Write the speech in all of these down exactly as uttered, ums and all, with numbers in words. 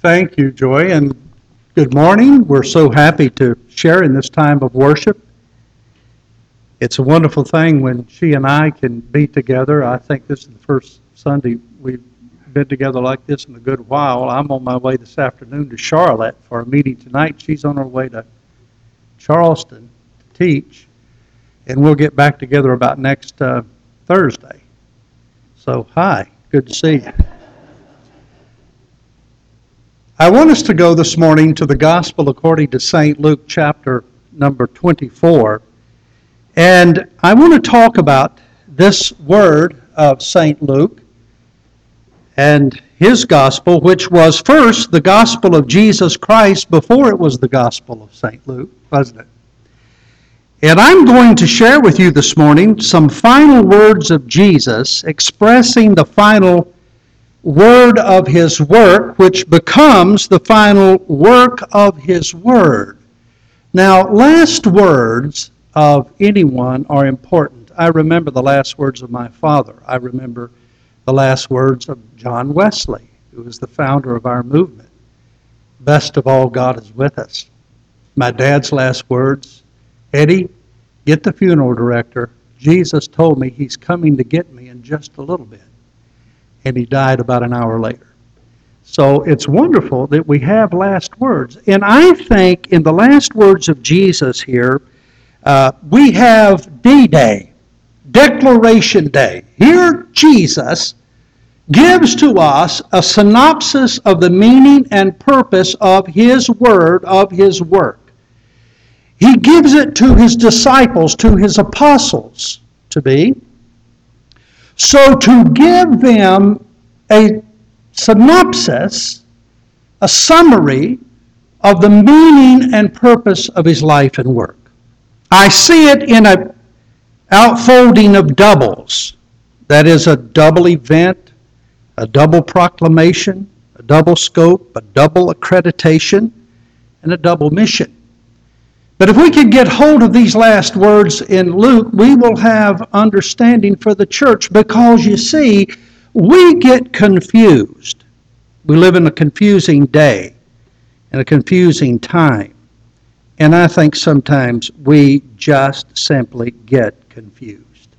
Thank you, Joy, and good morning. We're so happy to share in this time of worship. It's a wonderful thing when she and I can be together. I think this is the first Sunday we've been together like this in a good while. I'm on my way this afternoon to Charlotte for a meeting tonight. She's on her way to Charleston to teach, and we'll get back together about next uh, Thursday. So, hi, good to see you. I want us to go this morning to the Gospel according to Saint Luke chapter number twenty-four. And I want to talk about this word of Saint Luke and his gospel, which was first the gospel of Jesus Christ before it was the gospel of Saint Luke, wasn't it? And I'm going to share with you this morning some final words of Jesus expressing the final word of his work, which becomes the final work of his word. Now, last words of anyone are important. I remember the last words of my father. I remember the last words of John Wesley, who was the founder of our movement. Best of all, God is with us. My dad's last words, Eddie, get the funeral director. Jesus told me he's coming to get me in just a little bit. And he died about an hour later. So it's wonderful that we have last words. And I think in the last words of Jesus here, uh, we have D-Day, Declaration Day. Here Jesus gives to us a synopsis of the meaning and purpose of his word, of his work. He gives it to his disciples, to his apostles to be. So to give them a synopsis, a summary of the meaning and purpose of his life and work. I see it in an outfolding of doubles. That is a double event, a double proclamation, a double scope, a double accreditation, and a double mission. But if we could get hold of these last words in Luke, we will have understanding for the church, because you see, we get confused. We live in a confusing day and a confusing time. And I think sometimes we just simply get confused.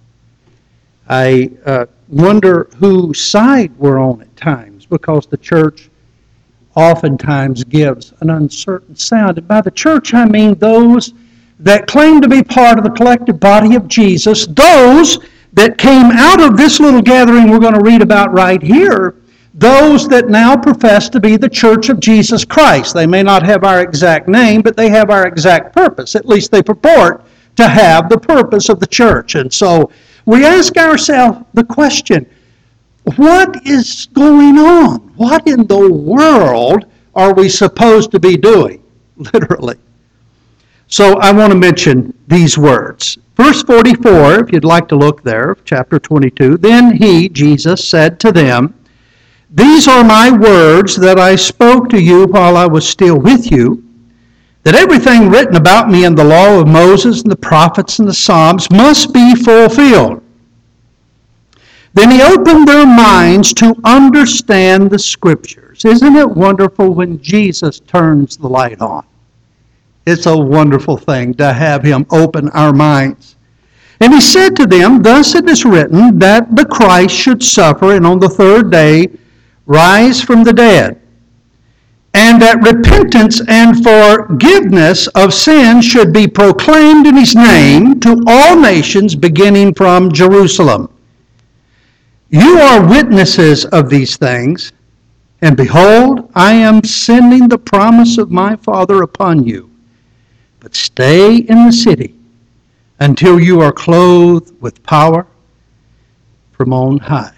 I uh, wonder whose side we're on at times, because the church oftentimes gives an uncertain sound. And by the church, I mean those that claim to be part of the collective body of Jesus, those that came out of this little gathering we're going to read about right here, those that now profess to be the Church of Jesus Christ. They may not have our exact name, but they have our exact purpose. At least they purport to have the purpose of the church. And so we ask ourselves the question, what is going on? What in the world are we supposed to be doing? Literally. So I want to mention these words. Verse forty-four, if you'd like to look there, chapter twenty-two. Then he, Jesus, said to them, "These are my words that I spoke to you while I was still with you, that everything written about me in the law of Moses and the prophets and the Psalms must be fulfilled." Then he opened their minds to understand the Scriptures. Isn't it wonderful when Jesus turns the light on? It's a wonderful thing to have him open our minds. And he said to them, "Thus it is written that the Christ should suffer and on the third day rise from the dead, and that repentance and forgiveness of sins should be proclaimed in his name to all nations, beginning from Jerusalem. You are witnesses of these things, and behold, I am sending the promise of my Father upon you. But stay in the city until you are clothed with power from on high."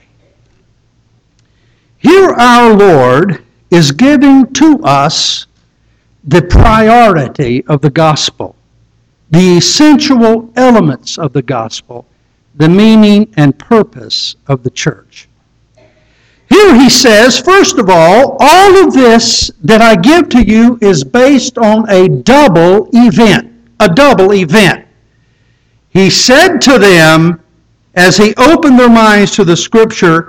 Here our Lord is giving to us the priority of the gospel, the essential elements of the gospel, the meaning and purpose of the church. Here he says, first of all, all of this that I give to you is based on a double event. A double event. He said to them, as he opened their minds to the Scripture,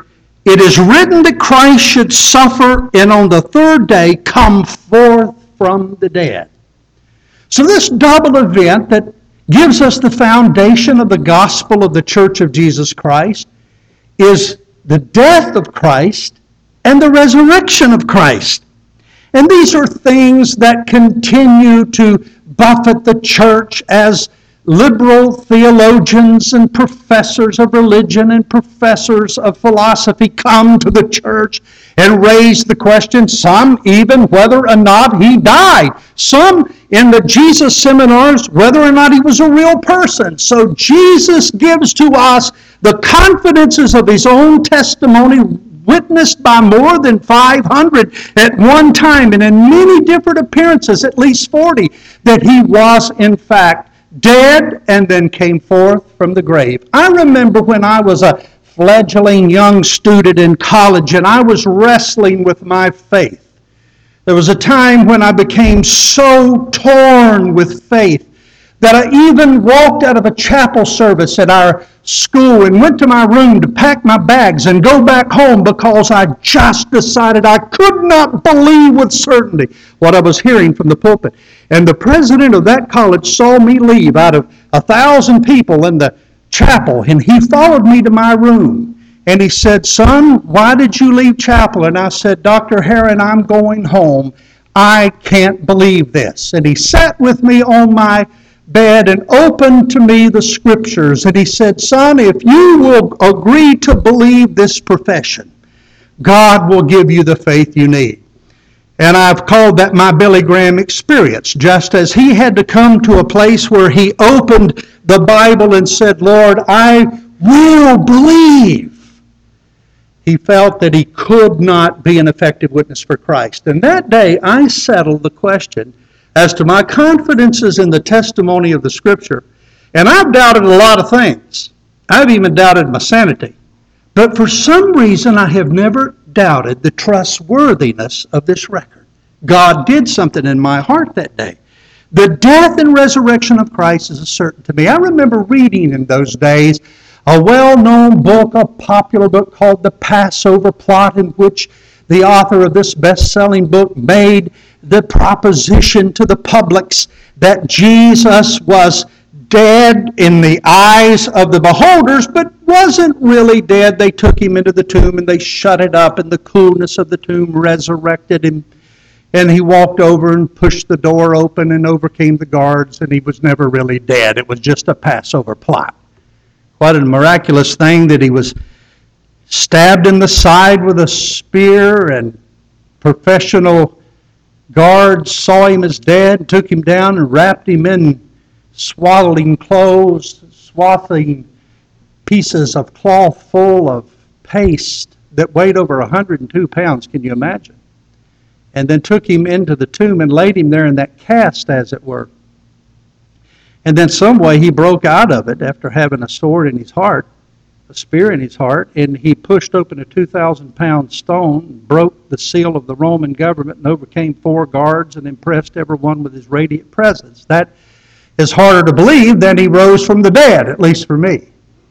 It is written that Christ should suffer and on the third day come forth from the dead. So this double event that gives us the foundation of the gospel of the Church of Jesus Christ is the death of Christ and the resurrection of Christ. And these are things that continue to buffet the church as liberal theologians and professors of religion and professors of philosophy come to the church and raise the question, some even whether or not he died. Some in the Jesus seminars, whether or not he was a real person. So Jesus gives to us the confidences of his own testimony, witnessed by more than five hundred at one time, and in many different appearances, at least forty, that he was in fact dead and then came forth from the grave. I remember when I was a fledgling young student in college and I was wrestling with my faith. There was a time when I became so torn with faith that I even walked out of a chapel service at our school and went to my room to pack my bags and go back home because I just decided I could not believe with certainty what I was hearing from the pulpit. And the president of that college saw me leave out of a thousand people in the chapel, and he followed me to my room. And he said, "Son, why did you leave chapel?" And I said, "Doctor Herron, I'm going home. I can't believe this." And he sat with me on my bed and opened to me the scriptures. And he said, "Son, if you will agree to believe this profession, God will give you the faith you need." And I've called that my Billy Graham experience. Just as he had to come to a place where he opened the Bible and said, "Lord, I will believe," he felt that he could not be an effective witness for Christ. And that day I settled the question as to my confidences in the testimony of the Scripture. And I've doubted a lot of things. I've even doubted my sanity. But for some reason I have never doubted the trustworthiness of this record. God did something in my heart that day. The death and resurrection of Christ is a certain to me. I remember reading in those days a well-known book, a popular book called The Passover Plot, in which the author of this best-selling book made the proposition to the publics that Jesus was dead in the eyes of the beholders, but wasn't really dead. They took him into the tomb and they shut it up, and the coolness of the tomb resurrected him. And he walked over and pushed the door open and overcame the guards, and he was never really dead. It was just a Passover plot. What a miraculous thing that he was stabbed in the side with a spear, and professional guards saw him as dead, took him down and wrapped him in swaddling clothes, swathing pieces of cloth full of paste that weighed over one hundred two pounds. Can you imagine? And then took him into the tomb and laid him there in that cast, as it were. And then some way he broke out of it after having a sword in his heart, a spear in his heart, and he pushed open a two thousand pound stone, broke the seal of the Roman government, and overcame four guards and impressed everyone with his radiant presence. That is harder to believe than he rose from the dead, at least for me.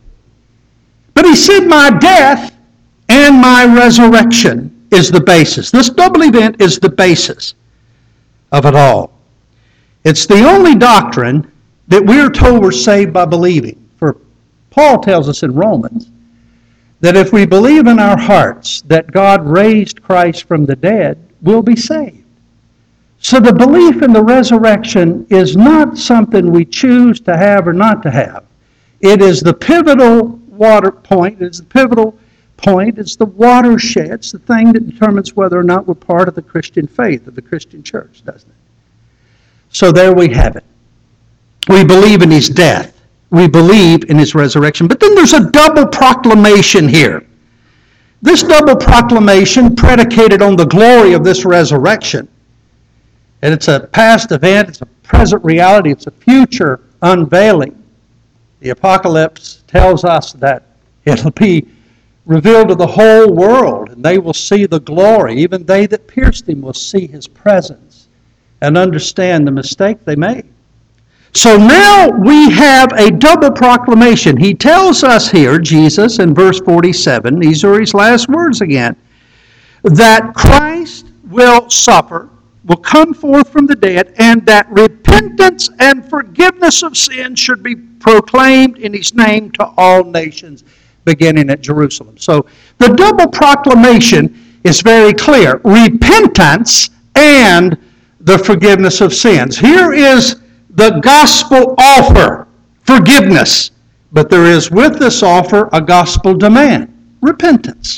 But he said, my death and my resurrection is the basis. This double event is the basis of it all. It's the only doctrine that we're told we're saved by believing. For Paul tells us in Romans that if we believe in our hearts that God raised Christ from the dead, we'll be saved. So the belief in the resurrection is not something we choose to have or not to have. It is the pivotal water point. It's the pivotal point. It's the watershed. It's the thing that determines whether or not we're part of the Christian faith, of the Christian church, doesn't it? So there we have it. We believe in his death. We believe in his resurrection. But then there's a double proclamation here. This double proclamation predicated on the glory of this resurrection. And it's a past event, it's a present reality, it's a future unveiling. The apocalypse tells us that it'll be revealed to the whole world, and they will see the glory. Even they that pierced him will see his presence and understand the mistake they made. So now we have a double proclamation. He tells us here, Jesus, in verse forty-seven, these are his last words again, that Christ will suffer, will come forth from the dead, and that repentance and forgiveness of sin should be proclaimed in his name to all nations, beginning at Jerusalem. So the double proclamation is very clear. Repentance and the forgiveness of sins. Here is the gospel offer, forgiveness. But there is with this offer a gospel demand, repentance.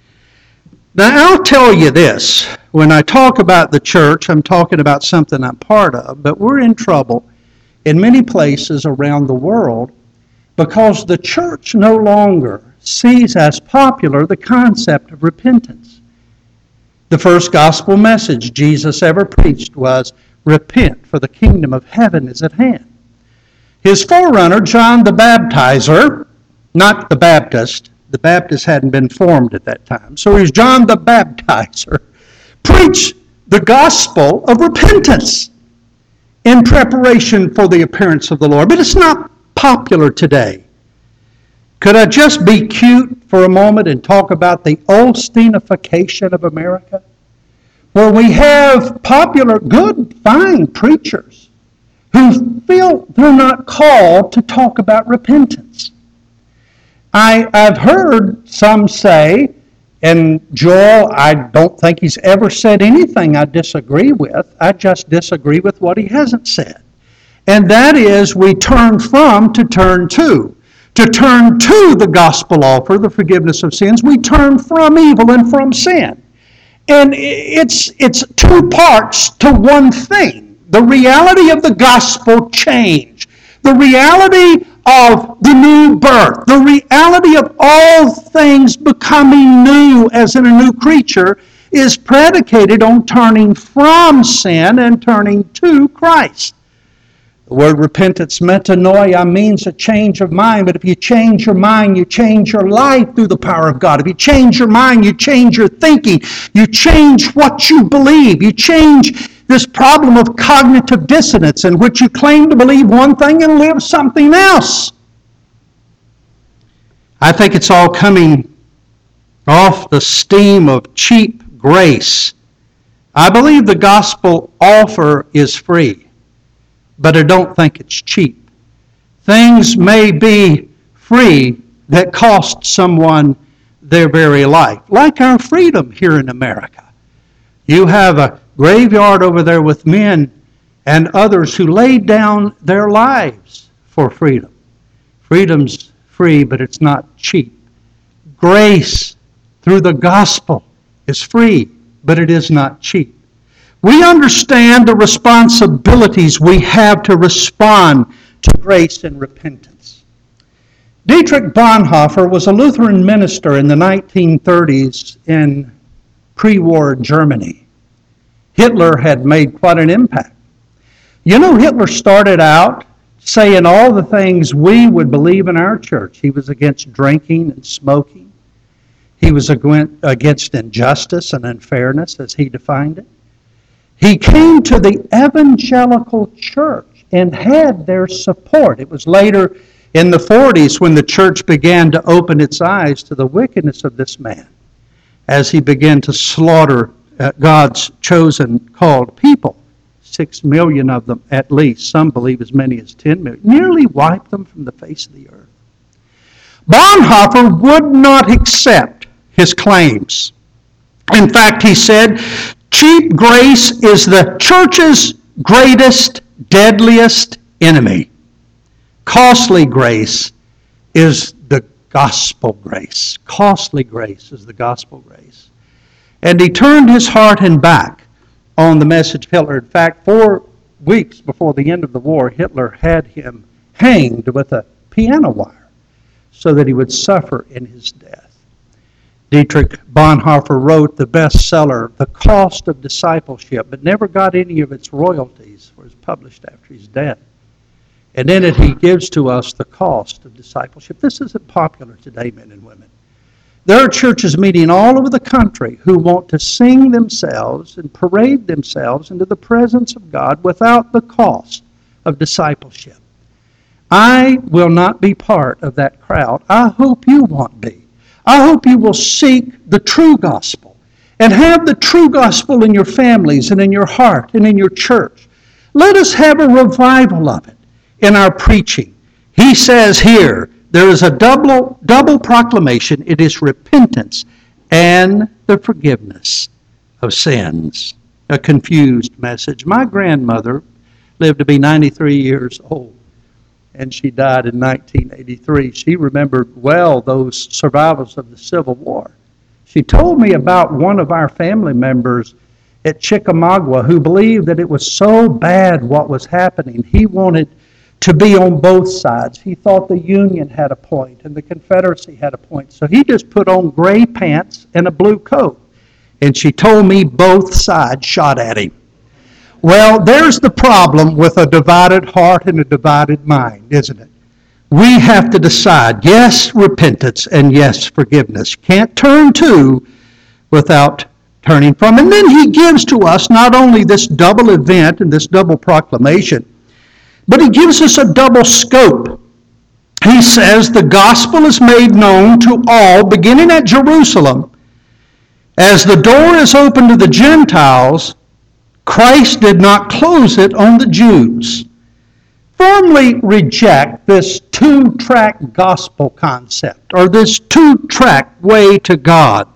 Now I'll tell you this, when I talk about the church, I'm talking about something I'm part of, but we're in trouble in many places around the world because the church no longer sees as popular the concept of repentance. The first gospel message Jesus ever preached was, repent, for the kingdom of heaven is at hand. His forerunner, John the Baptizer, not the Baptist, the Baptist hadn't been formed at that time, so he's John the Baptizer, preached the gospel of repentance in preparation for the appearance of the Lord. But it's not popular today. Could I just be cute for a moment and talk about the Olsteinification of America? Where we have popular, good, fine preachers who feel they're not called to talk about repentance. I, I've heard some say, and Joel, I don't think he's ever said anything I disagree with. I just disagree with what he hasn't said. And that is, we turn from to turn to. To turn to the gospel offer, the forgiveness of sins, we turn from evil and from sin. And it's it's two parts to one thing. The reality of the gospel change. The reality of the new birth. The reality of all things becoming new as in a new creature is predicated on turning from sin and turning to Christ. The word repentance, metanoia, means a change of mind. But if you change your mind, you change your life through the power of God. If you change your mind, you change your thinking. You change what you believe. You change this problem of cognitive dissonance in which you claim to believe one thing and live something else. I think it's all coming off the steam of cheap grace. I believe the gospel offer is free, but I don't think it's cheap. Things may be free that cost someone their very life, like our freedom here in America. You have a graveyard over there with men and others who laid down their lives for freedom. Freedom's free, but it's not cheap. Grace through the gospel is free, but it is not cheap. We understand the responsibilities we have to respond to grace and repentance. Dietrich Bonhoeffer was a Lutheran minister in the nineteen thirties in pre-war Germany. Hitler had made quite an impact. You know, Hitler started out saying all the things we would believe in our church. He was against drinking and smoking. He was against injustice and unfairness, as he defined it. He came to the evangelical church and had their support. It was later in the forties when the church began to open its eyes to the wickedness of this man as he began to slaughter God's chosen, called people. Six million of them at least. Some believe as many as ten million. Nearly wiped them from the face of the earth. Bonhoeffer would not accept his claims. In fact, he said, cheap grace is the church's greatest, deadliest enemy. Costly grace is the gospel grace. Costly grace is the gospel grace. And he turned his heart and back on the message of Hitler. In fact, four weeks before the end of the war, Hitler had him hanged with a piano wire so that he would suffer in his death. Dietrich Bonhoeffer wrote the bestseller, The Cost of Discipleship, but never got any of its royalties, for it was published after his death. And in it he gives to us the cost of discipleship. This isn't popular today, men and women. There are churches meeting all over the country who want to sing themselves and parade themselves into the presence of God without the cost of discipleship. I will not be part of that crowd. I hope you won't be. I hope you will seek the true gospel and have the true gospel in your families and in your heart and in your church. Let us have a revival of it in our preaching. He says here, there is a double, double proclamation. It is repentance and the forgiveness of sins. A confused message. My grandmother lived to be ninety-three years old, and she died in nineteen eighty-three. She remembered well those survivors of the Civil War. She told me about one of our family members at Chickamauga who believed that it was so bad what was happening. He wanted to be on both sides. He thought the Union had a point and the Confederacy had a point. So he just put on gray pants and a blue coat. And she told me both sides shot at him. Well, there's the problem with a divided heart and a divided mind, isn't it? We have to decide, yes, repentance, and yes, forgiveness. Can't turn to without turning from. And then he gives to us not only this double event and this double proclamation, but he gives us a double scope. He says the gospel is made known to all, beginning at Jerusalem. As the door is open to the Gentiles, Christ did not close it on the Jews. Firmly reject this two-track gospel concept, or this two-track way to God.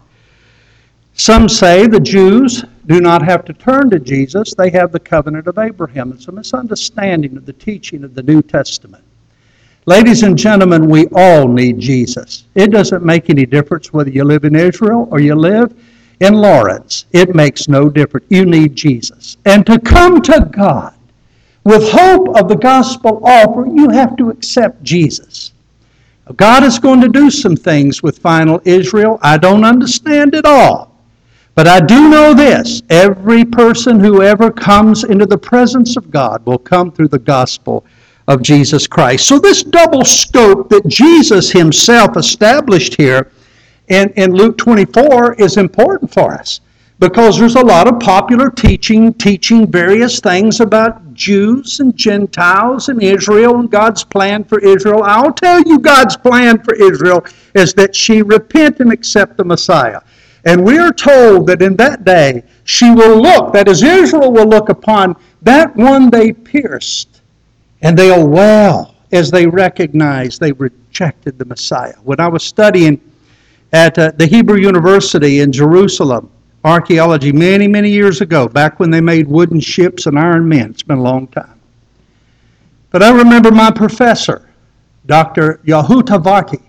Some say the Jews do not have to turn to Jesus. They have the covenant of Abraham. It's a misunderstanding of the teaching of the New Testament. Ladies and gentlemen, we all need Jesus. It doesn't make any difference whether you live in Israel or you live in Lawrence. It makes no difference. You need Jesus. And to come to God with hope of the gospel offer, you have to accept Jesus. God is going to do some things with final Israel. I don't understand it all. But I do know this, every person who ever comes into the presence of God will come through the gospel of Jesus Christ. So this double scope that Jesus himself established here in, in Luke twenty-four is important for us, because there's a lot of popular teaching, teaching various things about Jews and Gentiles and Israel and God's plan for Israel. I'll tell you, God's plan for Israel is that she repent and accept the Messiah. And we are told that in that day she will look, that is, Israel will look upon that one they pierced, and they'll wail as they recognize they rejected the Messiah. When I was studying at uh, the Hebrew University in Jerusalem, archaeology, many, many years ago, back when they made wooden ships and iron men, it's been a long time. But I remember my professor, Doctor Yahuta Varki,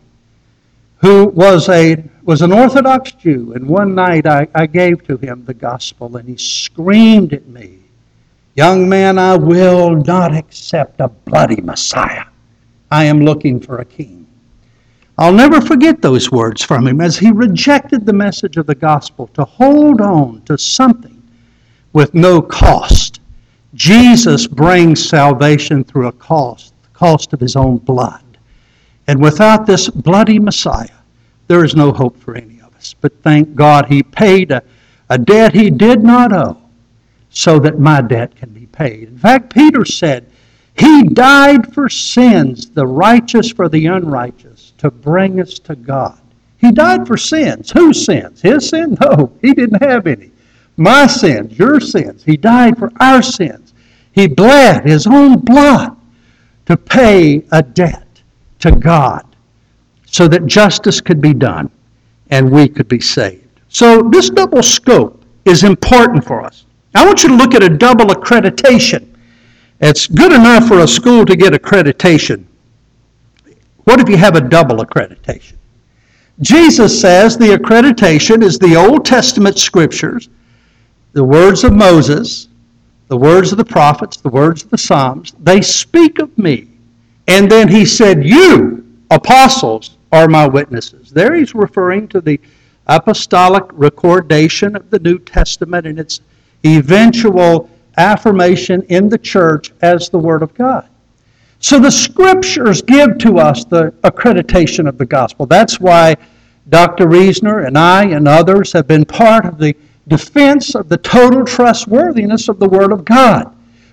who was a was an Orthodox Jew, and one night I, I gave to him the gospel, and he screamed at me, "Young man, I will not accept a bloody Messiah. I am looking for a king." I'll never forget those words from him as he rejected the message of the gospel to hold on to something with no cost. Jesus brings salvation through a cost, the cost of his own blood. And without this bloody Messiah, there is no hope for any of us. But thank God he paid a, a debt he did not owe so that my debt can be paid. In fact, Peter said, he died for sins, the righteous for the unrighteous, to bring us to God. He died for sins. Whose sins? His sins? No, he didn't have any. My sins, your sins. He died for our sins. He bled his own blood to pay a debt to God, so that justice could be done and we could be saved. So this double scope is important for us. I want you to look at a double accreditation. It's good enough for a school to get accreditation. What if you have a double accreditation? Jesus says the accreditation is the Old Testament scriptures, the words of Moses, the words of the prophets, the words of the Psalms. They speak of me. And then he said, you, apostles, are my witnesses. There he's referring to the apostolic recordation of the New Testament and its eventual affirmation in the church as the Word of God. So the Scriptures give to us the accreditation of the gospel. That's why Doctor Reisner and I and others have been part of the defense of the total trustworthiness of the Word of God.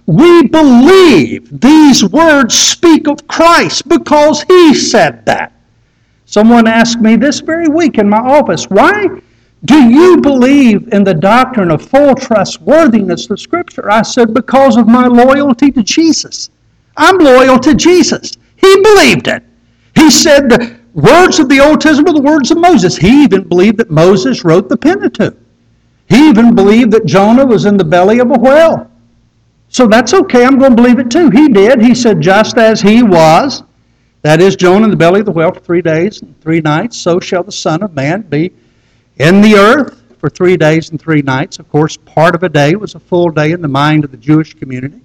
we believe these words speak of Christ because He said that. Someone asked me this very week in my office, why do you believe in the doctrine of full trustworthiness of Scripture? I said, because of my loyalty to Jesus. I'm loyal to Jesus. He believed it. He said the words of the Old Testament were the words of Moses. He even believed that Moses wrote the Pentateuch. He even believed that Jonah was in the belly of a whale. So that's okay, I'm going to believe it too. He did. He said, just as he was, that is, Jonah in the belly of the whale for three days and three nights, so shall the Son of Man be in the earth for three days and three nights. Of course, part of a day was a full day in the mind of the Jewish community.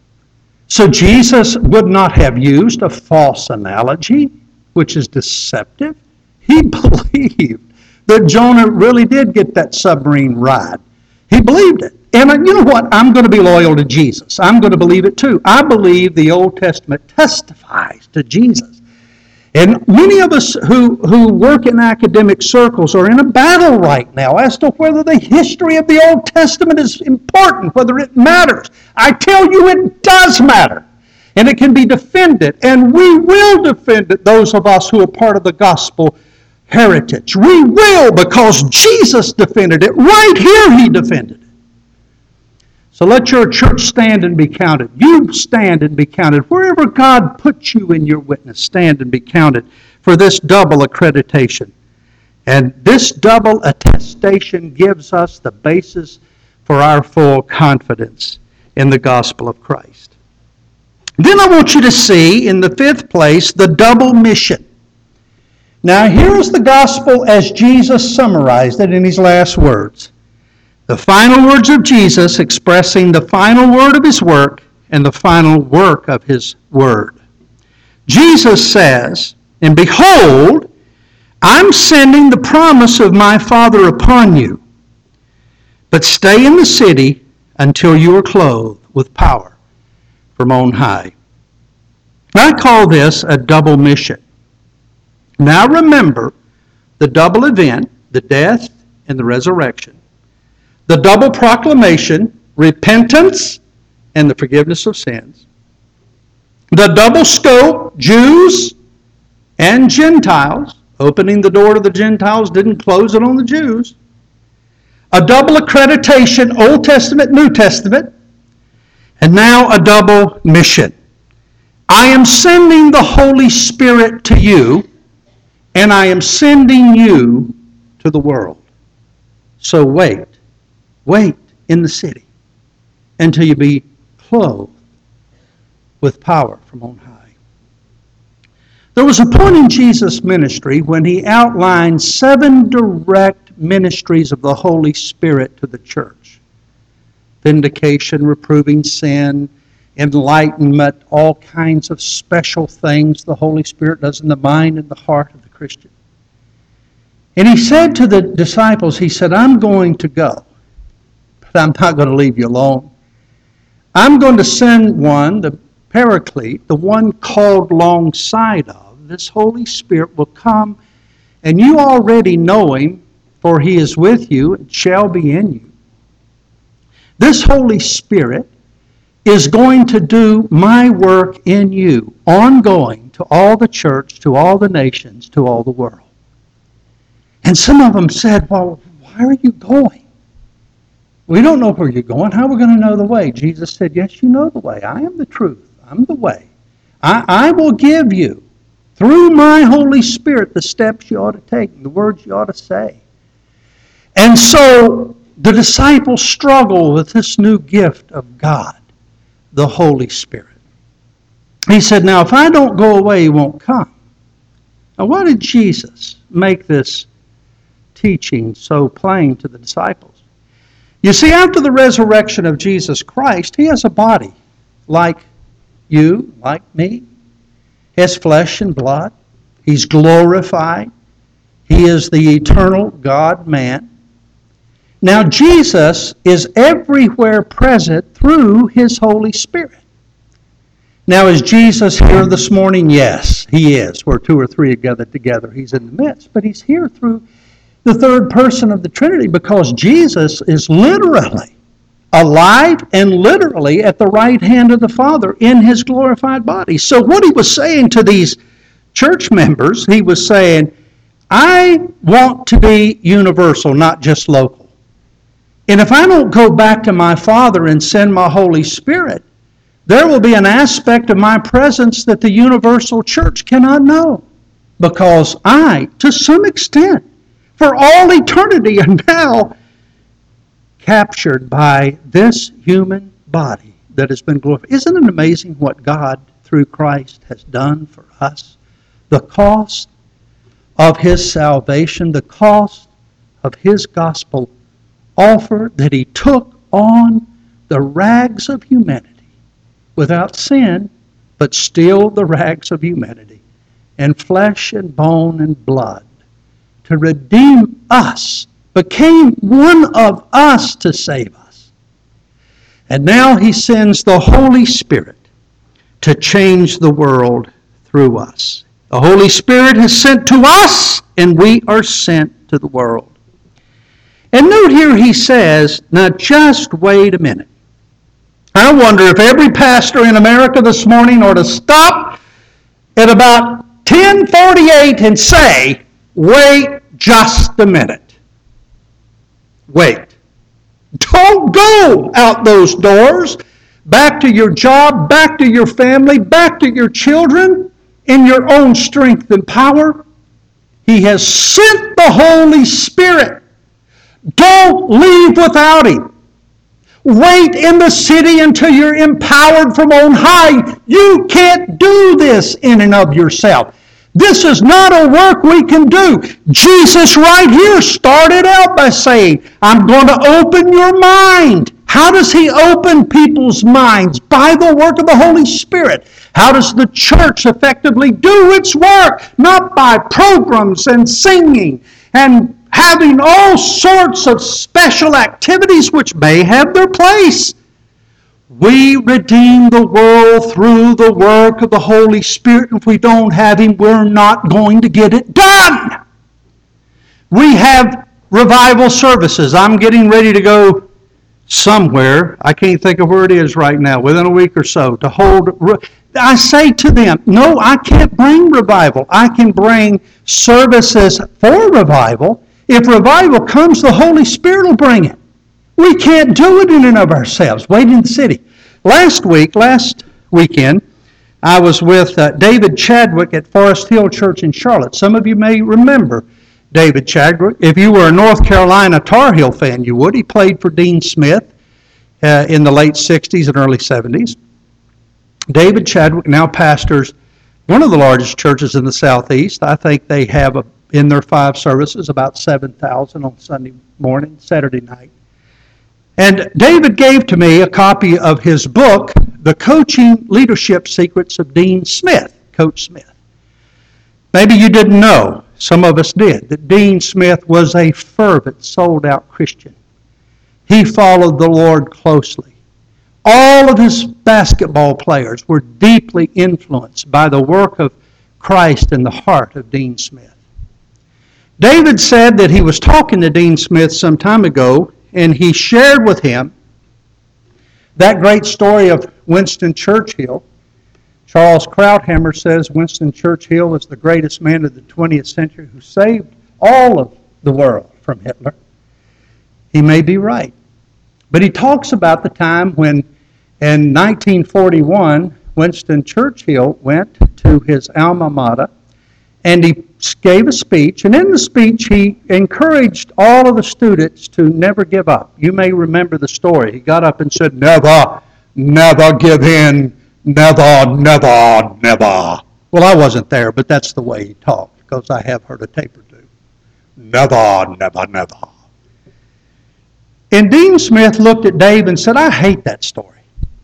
So Jesus would not have used a false analogy, which is deceptive. He believed that Jonah really did get that submarine ride. He believed it. And you know what? I'm going to be loyal to Jesus. I'm going to believe it too. I believe the Old Testament testifies to Jesus. And many of us who, who work in academic circles are in a battle right now as to whether the history of the Old Testament is important, whether it matters. I tell you it does matter. And it can be defended. And we will defend it, those of us who are part of the gospel heritage. We will, because Jesus defended it. Right here He defended it. So let your church stand and be counted. You stand and be counted. Wherever God puts you in your witness, stand and be counted for this double accreditation. And this double attestation gives us the basis for our full confidence in the gospel of Christ. Then I want you to see, in the fifth place, the double mission. Now here's the gospel as Jesus summarized it in His last words. The final words of Jesus expressing the final word of His work and the final work of His word. Jesus says, and behold, I'm sending the promise of my Father upon you, but stay in the city until you are clothed with power from on high. I call this a double mission. Now remember the double event, the death and the resurrection. The double proclamation, repentance and the forgiveness of sins. The double scope, Jews and Gentiles. Opening the door to the Gentiles didn't close it on the Jews. A double accreditation, Old Testament, New Testament. And now a double mission. I am sending the Holy Spirit to you, and I am sending you to the world. So wait. Wait in the city until you be clothed with power from on high. There was a point in Jesus' ministry when He outlined seven direct ministries of the Holy Spirit to the church. Vindication, reproving sin, enlightenment, all kinds of special things the Holy Spirit does in the mind and the heart of the Christian. And He said to the disciples, He said, I'm going to go. I'm not going to leave you alone. I'm going to send one, the Paraclete, the one called alongside of. This Holy Spirit will come, and you already know Him, for He is with you and shall be in you. This Holy Spirit is going to do my work in you, ongoing to all the church, to all the nations, to all the world. And some of them said, well, why are you going? We don't know where you're going. How are we going to know the way? Jesus said, yes, you know the way. I am the truth. I'm the way. I, I will give you, through my Holy Spirit, the steps you ought to take, the words you ought to say. And so the disciples struggle with this new gift of God, the Holy Spirit. He said, now if I don't go away, He won't come. Now why did Jesus make this teaching so plain to the disciples? You see, after the resurrection of Jesus Christ, He has a body like you, like me. He has flesh and blood. He's glorified. He is the eternal God-man. Now, Jesus is everywhere present through His Holy Spirit. Now, is Jesus here this morning? Yes, He is. Where two or three are gathered together, He's in the midst. But He's here through the third person of the Trinity, because Jesus is literally alive and literally at the right hand of the Father in his glorified body. So what he was saying to these church members, he was saying, I want to be universal, not just local. And if I don't go back to my Father and send my Holy Spirit, there will be an aspect of my presence that the universal church cannot know. Because I, to some extent, for all eternity, am now captured by this human body that has been glorified. Isn't it amazing what God, through Christ, has done for us? The cost of his salvation, the cost of his gospel offer that he took on the rags of humanity, without sin, but still the rags of humanity, and flesh and bone and blood, to redeem us, became one of us to save us. And now he sends the Holy Spirit to change the world through us. The Holy Spirit is sent to us, and we are sent to the world. And note here he says, now just wait a minute. I wonder if every pastor in America this morning ought to stop at about ten forty-eight and say, wait just a minute. Wait. Don't go out those doors, back to your job, back to your family, back to your children, in your own strength and power. He has sent the Holy Spirit. Don't leave without him. Wait in the city until you're empowered from on high. You can't do this in and of yourself. This is not a work we can do. Jesus right here started out by saying, I'm going to open your mind. How does he open people's minds? By the work of the Holy Spirit. How does the church effectively do its work? Not by programs and singing and having all sorts of special activities which may have their place. We redeem the world through the work of the Holy Spirit. If we don't have him, we're not going to get it done. We have revival services. I'm getting ready to go somewhere. I can't think of where it is right now, within a week or so, to hold. I say to them, no, I can't bring revival. I can bring services for revival. If revival comes, the Holy Spirit will bring it. We can't do it in and of ourselves. Wait in the city. Last week, last weekend, I was with uh, David Chadwick at Forest Hill Church in Charlotte. Some of you may remember David Chadwick. If you were a North Carolina Tar Heel fan, you would. He played for Dean Smith uh, in the late sixties and early seventies. David Chadwick now pastors one of the largest churches in the Southeast. I think they have a in their five services, about seven thousand on Sunday morning, Saturday night. And David gave to me a copy of his book, The Coaching Leadership Secrets of Dean Smith, Coach Smith. Maybe you didn't know, some of us did, that Dean Smith was a fervent, sold-out Christian. He followed the Lord closely. All of his basketball players were deeply influenced by the work of Christ in the heart of Dean Smith. David said that he was talking to Dean Smith some time ago, and he shared with him that great story of Winston Churchill. Charles Krauthammer says Winston Churchill is the greatest man of the twentieth century who saved all of the world from Hitler. He may be right. But he talks about the time when, in nineteen forty-one, Winston Churchill went to his alma mater, and he gave a speech, and in the speech he encouraged all of the students to never give up. You may remember the story. He got up and said, never, never give in, never, never, never. Well, I wasn't there, but that's the way he talked, because I have heard a tape or two. Never, never, never. And Dean Smith looked at Dave and said, I hate that story.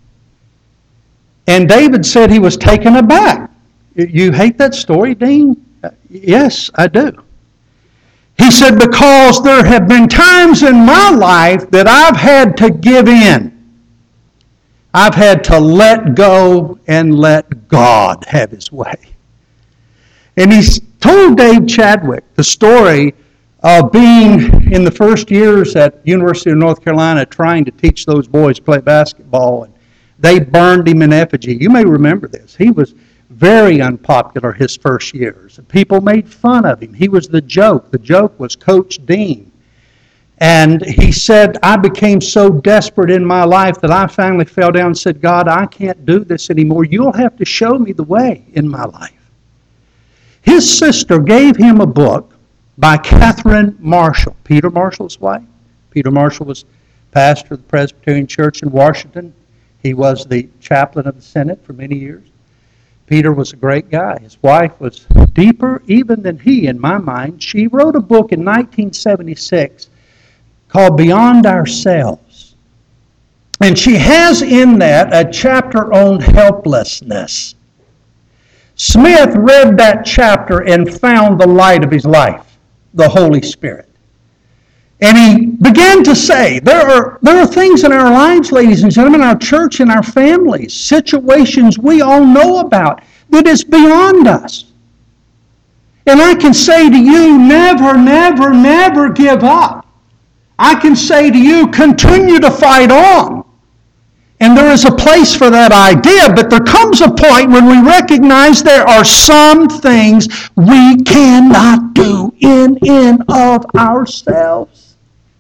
And David said he was taken aback. You hate that story, Dean? Yes, I do. He said, because there have been times in my life that I've had to give in. I've had to let go and let God have his way. And he told Dave Chadwick the story uh, being in the first years at University of North Carolina trying to teach those boys to play basketball, and they burned him in effigy. You may remember this. He was very unpopular his first years. People made fun of him. He was the joke. The joke was Coach Dean. And he said, I became so desperate in my life that I finally fell down and said, God, I can't do this anymore. You'll have to show me the way in my life. His sister gave him a book by Catherine Marshall, Peter Marshall's wife. Peter Marshall was pastor of the Presbyterian Church in Washington. He was the chaplain of the Senate for many years. Peter was a great guy. His wife was deeper even than he, in my mind. She wrote a book in nineteen seventy-six called Beyond Ourselves. And she has in that a chapter on helplessness. Smith read that chapter and found the light of his life, the Holy Spirit. And he began to say, there are, there are things in our lives, ladies and gentlemen, our church and our families, situations we all know about that is beyond us. And I can say to you, never, never, never give up. I can say to you, continue to fight on. And there is a place for that idea, but there comes a point when we recognize there are some things we cannot do in and of ourselves.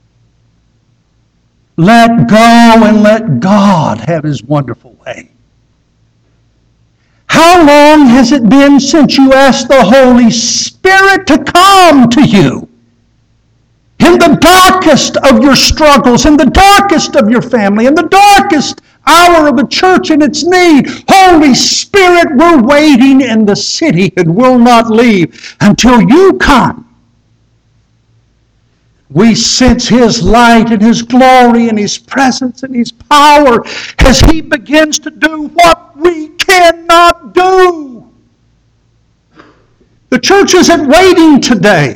Let go and let God have His wonderful way. How long has it been since you asked the Holy Spirit to come to you? In the darkest of your struggles, in the darkest of your family, in the darkest hour of a church in its need, Holy Spirit, we're waiting in the city and will not leave until you come. We sense His light and His glory and His presence and His power as He begins to do what we cannot do. The church isn't waiting today.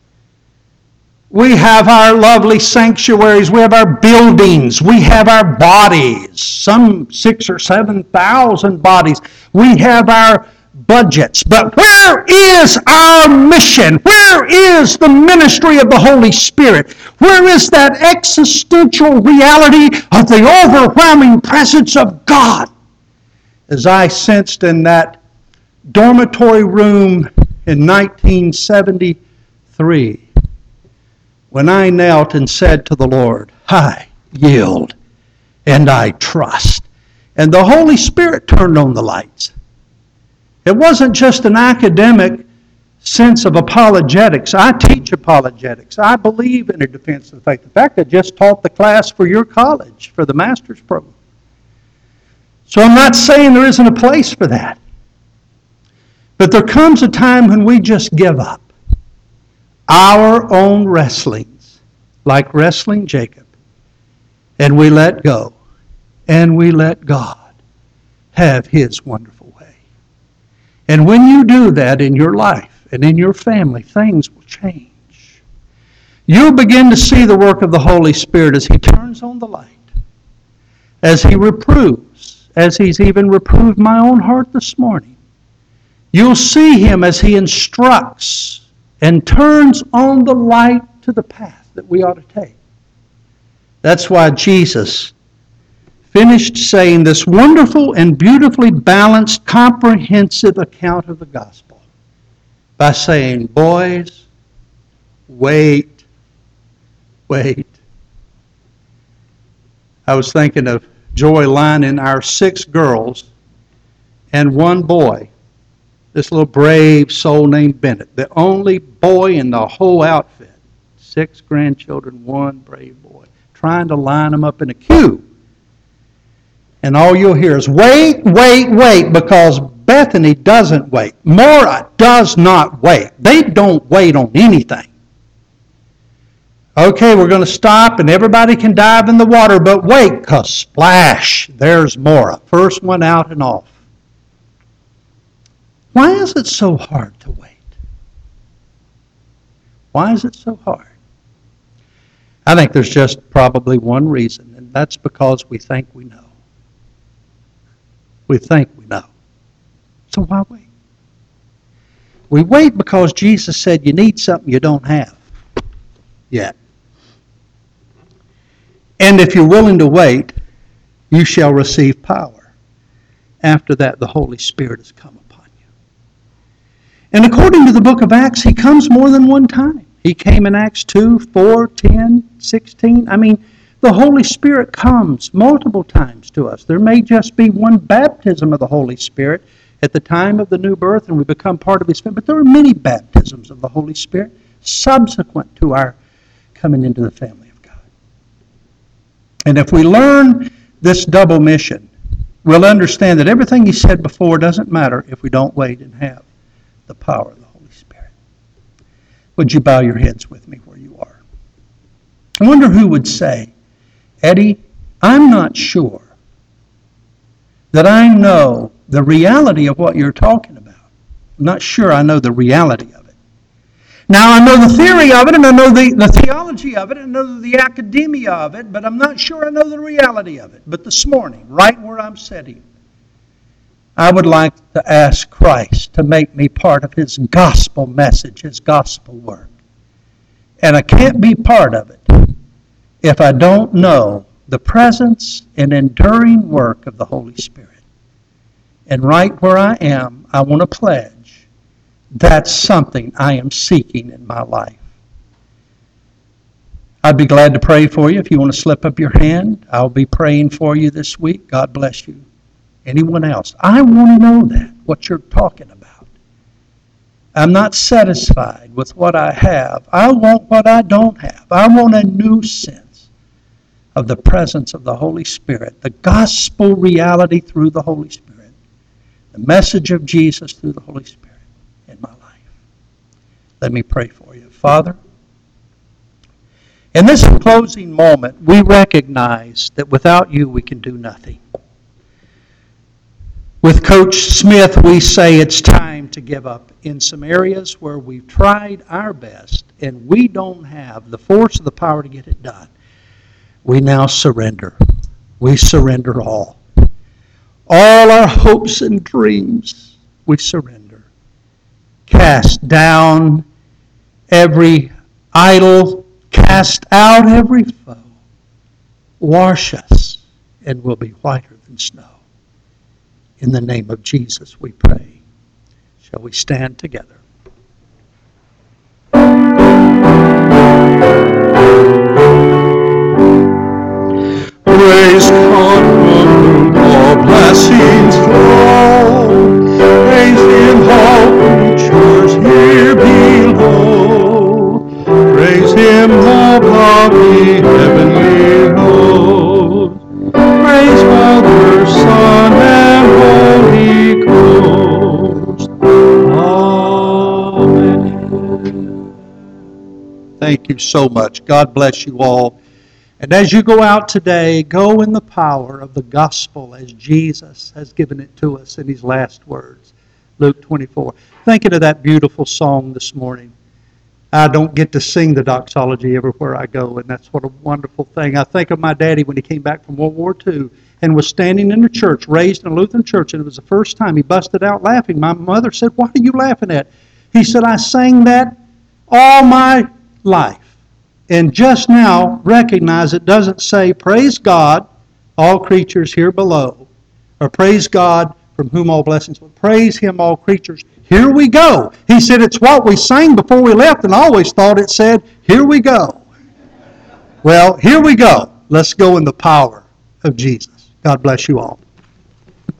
We have our lovely sanctuaries. We have our buildings. We have our bodies. Some six or seven thousand bodies. We have our budgets. But where is our mission? Where is the ministry of the Holy Spirit? Where is that existential reality of the overwhelming presence of God? As I sensed in that dormitory room in nineteen seventy-three, when I knelt and said to the Lord, I yield and I trust. And the Holy Spirit turned on the lights. It wasn't just an academic sense of apologetics. I teach apologetics. I believe in a defense of the faith. In fact, I just taught the class for your college, for the master's program. So I'm not saying there isn't a place for that. But there comes a time when we just give up. Our own wrestlings, like wrestling Jacob, and we let go, and we let God have His wonderful way. And when you do that in your life and in your family, things will change. You'll begin to see the work of the Holy Spirit as He turns on the light, as He reproves, as He's even reproved my own heart this morning. You'll see Him as He instructs and turns on the light to the path that we ought to take. That's why Jesus finished saying this wonderful and beautifully balanced, comprehensive account of the gospel by saying, boys, wait, wait. I was thinking of Joy lining our six girls and one boy. This little brave soul named Bennett, the only boy in the whole outfit. Six grandchildren, one brave boy, trying to line them up in a queue. And all you'll hear is, wait, wait, wait, because Bethany doesn't wait. Mora does not wait. They don't wait on anything. Okay, we're going to stop and everybody can dive in the water, but wait, because splash, there's Mora. First one out and off. Why is it so hard to wait? Why is it so hard? I think there's just probably one reason, and that's because we think we know. We think we know. So why wait? We wait because Jesus said you need something you don't have. yet. And if you're willing to wait, you shall receive power. After that, the Holy Spirit has come upon you. And according to the book of Acts, he comes more than one time. He came in Acts two, four, ten, sixteen. I mean, the Holy Spirit comes multiple times to us. There may just be one baptism of the Holy Spirit at the time of the new birth and we become part of His family. But there are many baptisms of the Holy Spirit subsequent to our coming into the family of God. And if we learn this double mission, we'll understand that everything He said before doesn't matter if we don't wait and have the power of the Holy Spirit. Would you bow your heads with me where you are? I wonder who would say, Eddie, I'm not sure that I know the reality of what you're talking about. I'm not sure I know the reality of it. Now, I know the theory of it, and I know the, the theology of it, and I know the academia of it, but I'm not sure I know the reality of it. But this morning, right where I'm sitting, I would like to ask Christ to make me part of His gospel message, His gospel work. And I can't be part of it if I don't know the presence and enduring work of the Holy Spirit. And right where I am, I want to pledge that's something I am seeking in my life. I'd be glad to pray for you if you want to slip up your hand. I'll be praying for you this week. God bless you. Anyone else? I want to know that, what you're talking about. I'm not satisfied with what I have. I want what I don't have. I want a new sense of the presence of the Holy Spirit, the gospel reality through the Holy Spirit, the message of Jesus through the Holy Spirit in my life. Let me pray for you. Father, in this closing moment, we recognize that without you we can do nothing. With Coach Smith, we say it's time to give up. In some areas where we've tried our best and we don't have the force or the power to get it done, we now surrender. We surrender all. All our hopes and dreams, we surrender. Cast down every idol, cast out every foe. Wash us, and we'll be whiter than snow. In the name of Jesus we pray. Shall we stand together? Praise God from whom all blessings flow. Praise Him, all creatures here below. Praise Him, above the heavenly host. Praise Father, Son, and Holy Ghost. Amen. Thank you so much. God bless you all. And as you go out today, go in the power of the gospel as Jesus has given it to us in His last words. Luke twenty-four. Thinking of that beautiful song this morning. I don't get to sing the doxology everywhere I go, and that's what a wonderful thing. I think of my daddy when he came back from World War Two and was standing in a church, raised in a Lutheran church, and it was the first time he busted out laughing. My mother said, "What are you laughing at?" He said, "I sang that all my life. And just now recognize it doesn't say, praise God, all creatures here below, or praise God from whom all blessings flow. Praise Him, all creatures. Here we go." He said, it's what we sang before we left, and I always thought it said, here we go. Well, here we go. Let's go in the power of Jesus. God bless you all.